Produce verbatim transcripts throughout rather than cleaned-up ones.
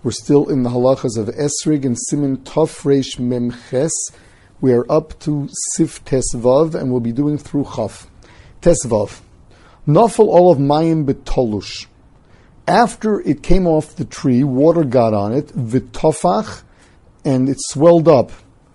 We're still in the halachas of Esrig and Siman Tov Reish Mem Ches. We are up to Sif Tesvav, and we'll be doing through Chaf. Tesvav. Nafal all of Mayim Betolush. After it came off the tree, water got on it, Vitofach, and it swelled up.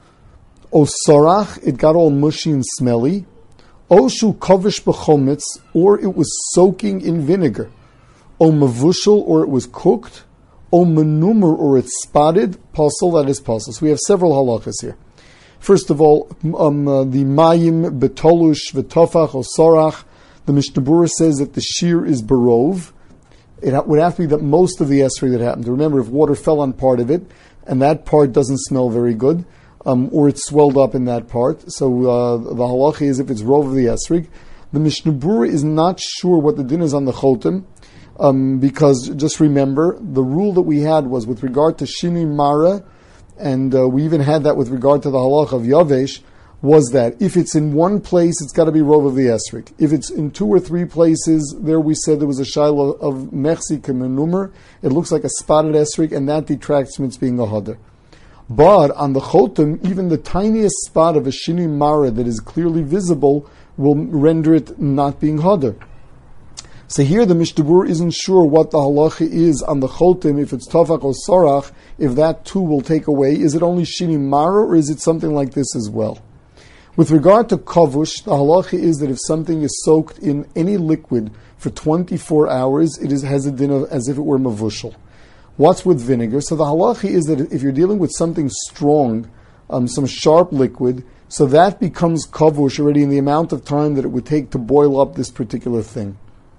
Osorach, it got all mushy and smelly. Oshu Kovish B'chometz, or it was soaking in vinegar. O Mavushal, or it was cooked. O Menumar, or it's spotted. Pasul, that is pasul. So we have several halachas here. First of all, um, uh, the Mayim Betolush Vitofach Osorach. The Mishnah Berurah says that the shear is barov. It ha- would have to be that most of the esrog that happened. Remember, if water fell on part of it, and that part doesn't smell very good, um, or it swelled up in that part, so uh, the halacha is if it's rov of the esrog. The Mishnah Berurah is not sure what the din is on the chotem, um, because just remember, the rule that we had was with regard to shini mara, and uh, we even had that with regard to the halacha of yavesh, was that if it's in one place, it's got to be rov of the esrog. If it's in two or three places, there we said there was a shiloh of mechsi kemenumer. It looks like a spotted esrog, and that detracts from its being a hadar. But on the chotem, even the tiniest spot of a shini mara that is clearly visible will render it not being hadar. So here the Mishnah Berurah isn't sure what the halacha is on the chotem, if it's tofach or sorach, if that too will take away. Is it only shini mara, or is it something like this as well? With regard to kavush, the halacha is that if something is soaked in any liquid for twenty-four hours, it is, has a din of as if it were mavushal. What's with vinegar? So the halacha is that if you're dealing with something strong, um, some sharp liquid, so that becomes kavush already in the amount of time that it would take to boil up this particular thing.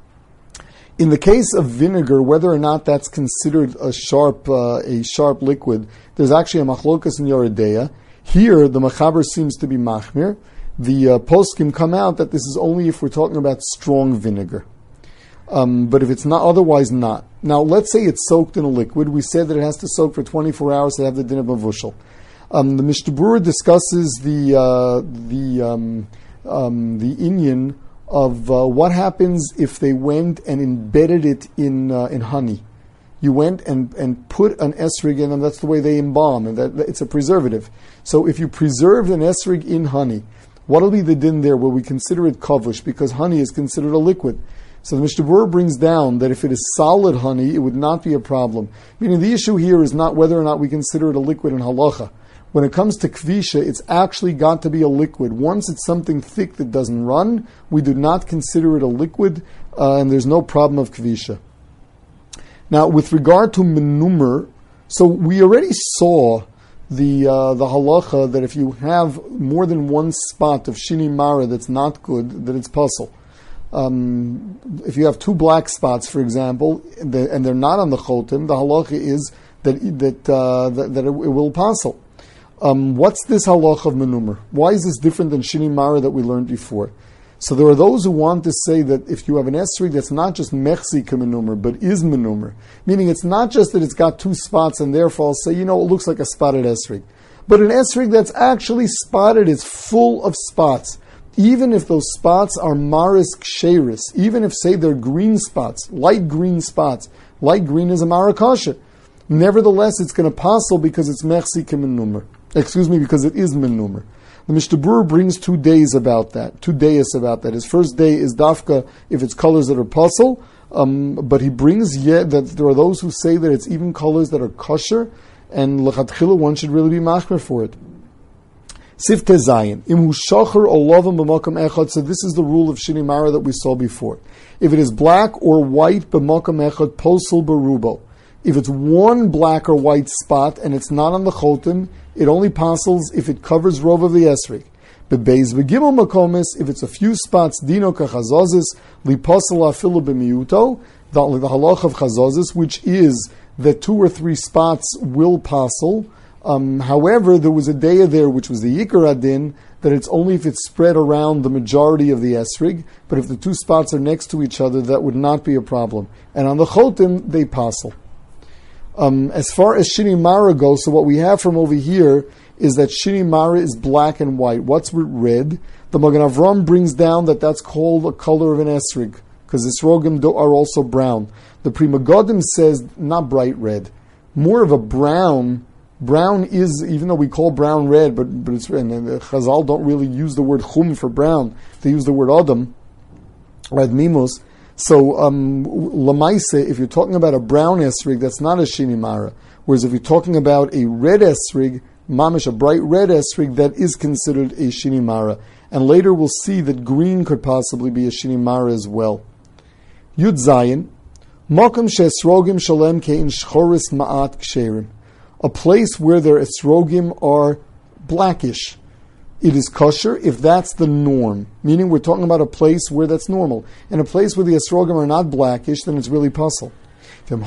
In the case of vinegar, whether or not that's considered a sharp uh, a sharp liquid, there's actually a machlokas in Yoreh Deah. Here, the Machaber seems to be machmir. The uh, poskim come out that this is only if we're talking about strong vinegar. Um, but if it's not, otherwise not. Now, let's say it's soaked in a liquid. We said that it has to soak for twenty-four hours to have the din of mavushal. Um, the Mishnah Berurah discusses the uh, the um, um, the inyan of uh, what happens if they went and embedded it in uh, in honey. You went and, and put an esrog in them, that's the way they embalm, and that, that it's a preservative. So if you preserved an esrog in honey, what'll be the din there? Will we consider it kavush? Because honey is considered a liquid. So the Mishnah Berurah brings down that if it is solid honey, it would not be a problem. Meaning the issue here is not whether or not we consider it a liquid in halacha. When it comes to kvisha, it's actually got to be a liquid. Once it's something thick that doesn't run, we do not consider it a liquid, uh, and there's no problem of kvisha. Now, with regard to menumer, so we already saw the uh, the halacha that if you have more than one spot of shini mara that's not good, that it's pasul. Um, if you have two black spots, for example, and they're not on the chotem, the halacha is that that uh, that, that it, it will pasul. Um, what's this halacha of menumer? Why is this different than shini mara that we learned before? So there are those who want to say that if you have an esrog that's not just mechsi kemenumer, but is menumer, meaning it's not just that it's got two spots and therefore I'll say, you know, it looks like a spotted esrog. But an esrog that's actually spotted is full of spots. Even if those spots are maris ksheris, even if, say, they're green spots, light green spots, light green is a marakasha. Nevertheless, it's going to pasul because it's mechsi kemenumer. Excuse me, because it is menumer. The Mishnah Berurah brings two days about that, two days about that. His first day is dafka if it's colors that are pasul, um, but he brings yet that there are those who say that it's even colors that are kosher, and lechatchila one should really be machmer for it. Sifteh Zayin, im hu shacher olavim b'makam echad. So this is the rule of shini mara that we saw before. If it is black or white b'makam echad, posel berubo. If it's one black or white spot and it's not on the chotem, it only passes if it covers rov of the esrog. Bebeis v'gimel makomis, if it's a few spots, dino kachazozis, li pasel afilu b'miuto, the, the halach of chazozis, which is that two or three spots will pasel. Um, however, there was a daya there, which was the yikar adin, that it's only if it's spread around the majority of the esrog, but if the two spots are next to each other, that would not be a problem. And on the chotem, they pasel. Um, as far as shini mara goes, so what we have from over here is that shini mara is black and white. What's with red? The Magen Avram brings down that that's called a color of an esrog, because esrogim are also brown. The Pri Megadim says not bright red. more of a brown. Brown is, even though we call brown red, but but it's and the Chazal don't really use the word chum for brown. They use the word adam, red mimus. So um, lamaise, if you're talking about a brown esrig, that's not a shinimara. Whereas if you're talking about a red esrig, mamish, a bright red esrig, that is considered a shinimara. And later we'll see that green could possibly be a shinimara as well. Yud Zayin, Mokum she'esrogim shalem kein shchoris ma'at ksherim. A place where their esrogim are blackish. It is kosher if that's the norm. Meaning we're talking about a place where that's normal. In a place where the esrogim are not blackish, then it's really puzzle. If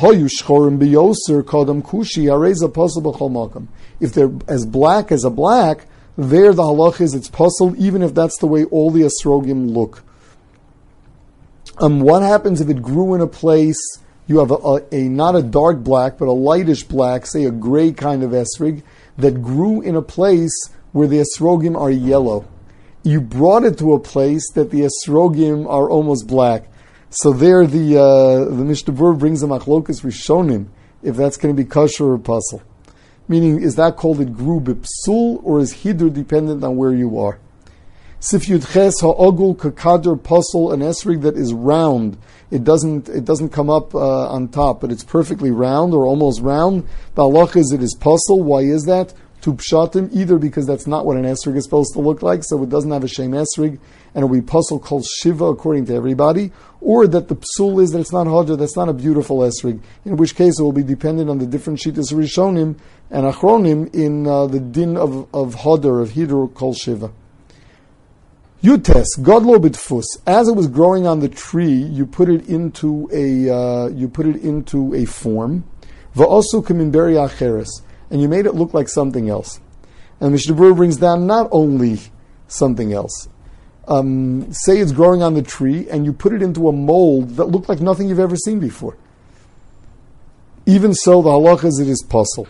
they're as black as a black, there the halach is it's puzzle, even if that's the way all the esrogim look. Um, what happens if it grew in a place, you have a, a, a not a dark black, but a lightish black, say a gray kind of esrig, that grew in a place where the esrogim are yellow. You brought it to a place that the esrogim are almost black. So there the uh, the Mishnah Berurah brings a machlokas rishonim, if that's going to be kosher or puzzle. Meaning, is that called it grew bipsul, or is hidur dependent on where you are? Sif Yud Ches ha'ogul kakadr puzzle, an esrig that is round. It doesn't it doesn't come up uh, on top, but it's perfectly round or almost round. The halach is it is puzzle. Why is that? To pshatim, either because that's not what an esrig is supposed to look like, so it doesn't have a shem esrig, and it will be puzzle called shiva according to everybody, or that the psul is that it's not hodja, that's not a beautiful esrig, in which case it will be dependent on the different shittas rishonim and achronim in uh, the din of, of hodder, of hidur called shiva. Yutes, godlo bitfus. As it was growing on the tree, you put it into a uh, you put it into a form. Va'osu kamin beri acheres. And you made it look like something else. And Mishnah Berurah brings down not only something else. Um, say it's growing on the tree, and you put it into a mold that looked like nothing you've ever seen before. Even so, the halach is it is puzzle.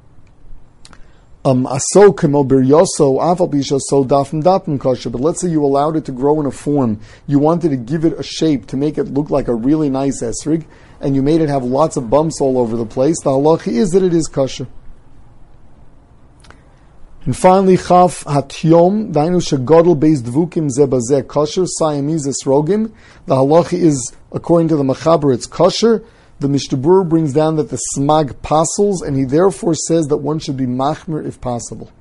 Um, aso kemo biryoso afal bisha so dafim dafim kosher. But let's say you allowed it to grow in a form. You wanted to give it a shape to make it look like a really nice esrig, and you made it have lots of bumps all over the place. The halach is that it is kosher. And finally, Chaf Hatyom, Dainu Shegodel Beis Dvukim Zebazeh Kosher, Siamese Esrogim. The halacha is, according to the Mechaber, it's kosher. The Mishnah Berurah brings down that the smag pasels, and he therefore says that one should be machmer if possible.